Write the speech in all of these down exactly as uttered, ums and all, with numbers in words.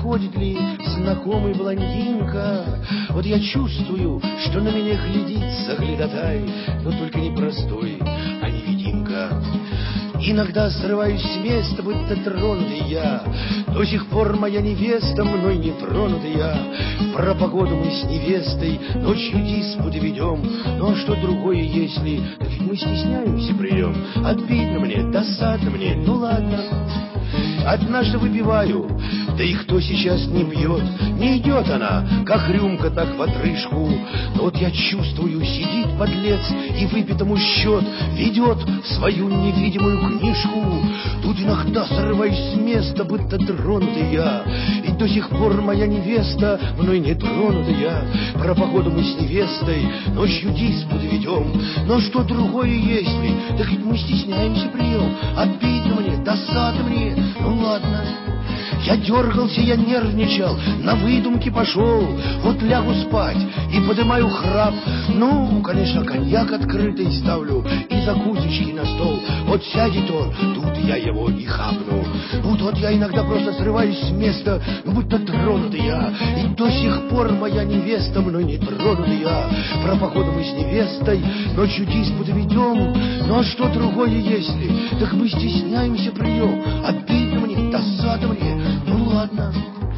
проходит ли знакомый блондинка. Вот я чувствую, что на меня глядит заглядатай, но только не простой, а невидимка. Иногда срываюсь с места, будто тронутый я. До сих пор моя невеста мной не тронутый я. Про погоду мы с невестой ночью диспуты ведем. Ну а что другое, если? Так ведь мы стесняемся прием. Обидно мне, досадно мне, ну ладно. Однажды выпиваю, да и кто сейчас не пьет? Не идет она, как рюмка, так в отрыжку. Но вот я чувствую, сидит подлец и выпитому счет ведет свою невидимую книжку. Тут иногда срываюсь с места, будто тронутый я. И до сих пор моя невеста мной не тронутая. Про погоду мы с невестой ночью диспуты ведем. Но что другое, если? Так ведь мы стесняемся прием. Обидно мне, досадно мне, ну ладно. Я дергался, я нервничал, на выдумки пошел. Вот лягу спать и поднимаю храп. Ну, конечно, коньяк открытый ставлю и закусочки на стол. Вот сядет он, тут я его и хапну. Ну, вот я иногда просто срываюсь с места, будто тронутый я. И до сих пор моя невеста мной не тронутая. Про походу мы с невестой ночью диспуты ведем. Ну, а что другое, если? Так мы стесняемся прием. Обидно мне, досадно мне, ну ладно.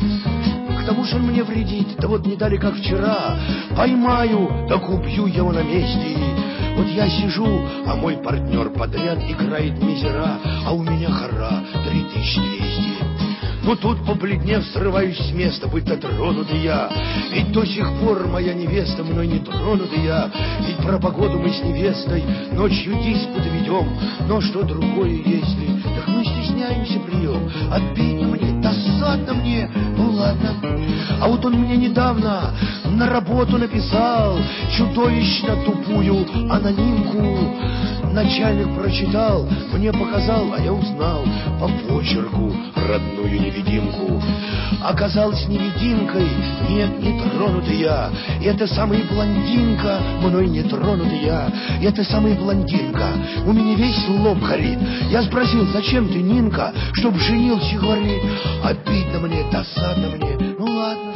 К тому же он мне вредит, да вот не дали, как вчера. Поймаю, так убью его на месте. Вот я сижу, а мой партнер подряд играет мизера, а у меня хора три тысячи двести. Но тут, побледнев, срываюсь с места, будто тронутый я. Ведь до сих пор моя невеста мной не тронутая. Ведь про погоду мы с невестой ночью диспуты ведем. Но что другое, если? Так мы стесняемся прием. Обидно мне, досадно мне, ну ладно. А вот он мне недавно на работу написал чудовищно тупую анонимку. Начальник прочитал, мне показал, а я узнал по почерку родную невидимку. Оказалась невидимкой, нет, не тронутый я. Это самая блондинка, мной не тронутый я. Это самая блондинка, у меня весь лоб горит. Я спросил, зачем ты, Нинка, чтоб женился, говорит. Обидно мне, досадно мне, ну ладно.